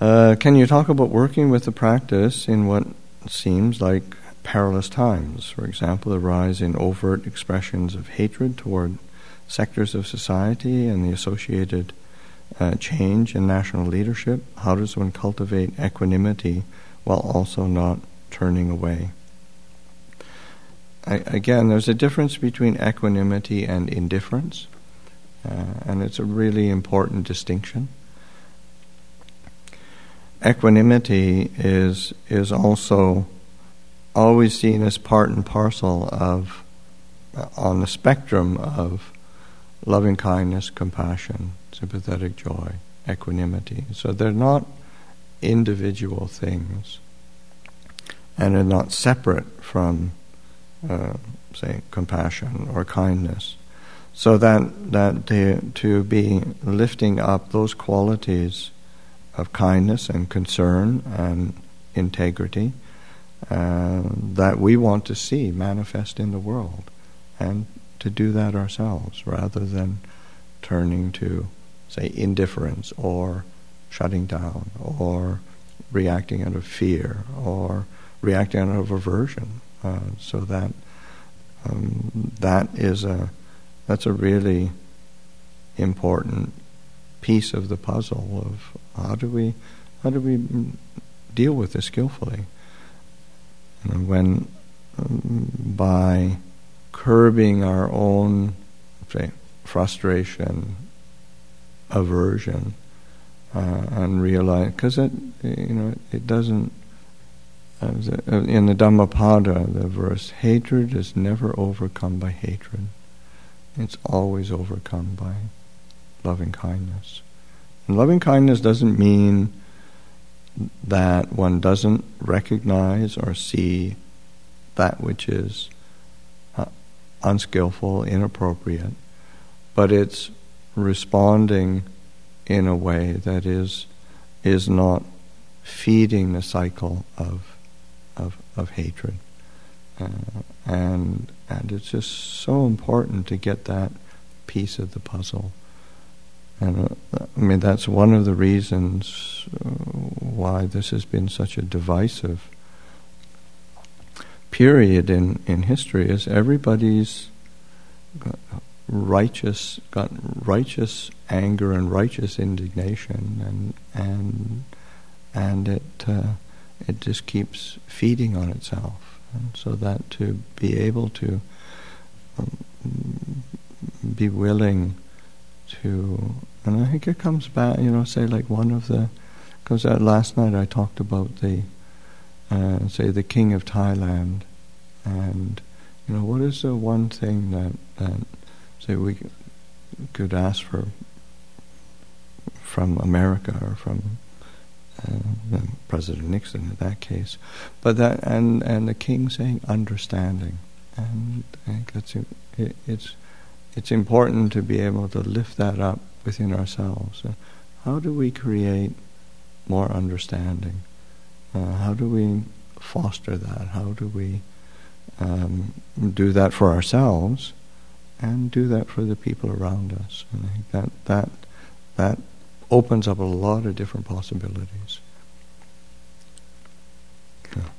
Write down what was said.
Can you talk about working with the practice in what seems like perilous times? For example, the rise in overt expressions of hatred toward sectors of society and the associated change in national leadership. How does one cultivate equanimity while also not turning away? Again, there's a difference between equanimity and indifference, and it's a really important distinction. Equanimity is also always seen as part and parcel of, on the spectrum of loving kindness, compassion, sympathetic joy, equanimity. So they're not individual things, and they're not separate from, say, compassion or kindness. So that to be lifting up those qualities of kindness and concern and integrity that we want to see manifest in the world, and to do that ourselves rather than turning to, say, indifference or shutting down or reacting out of fear or reacting out of aversion. So that's a really important piece of the puzzle of how do we deal with this skillfully. And when by curbing our own, say, frustration, aversion, and realize, because it doesn't. In the Dhammapada, the verse, hatred is never overcome by hatred. It's always overcome by loving kindness. And loving kindness doesn't mean that one doesn't recognize or see that which is unskillful, inappropriate, but it's responding in a way that is not feeding the cycle of hatred. And it's just so important to get that piece of the puzzle. And that's one of the reasons why this has been such a divisive period in history, is everybody's got righteous anger and righteous indignation, and it just keeps feeding on itself. And so that to be able to be willing to, and I think it comes back, say like because last night I talked about the king of Thailand, and what is the one thing that say we could ask for from America or from President Nixon in that case, but that and the king saying understanding, and I think it's important to be able to lift that up within ourselves. How do we create more understanding? How do we foster that? How do we do that for ourselves and do that for the people around us? And I think that opens up a lot of different possibilities.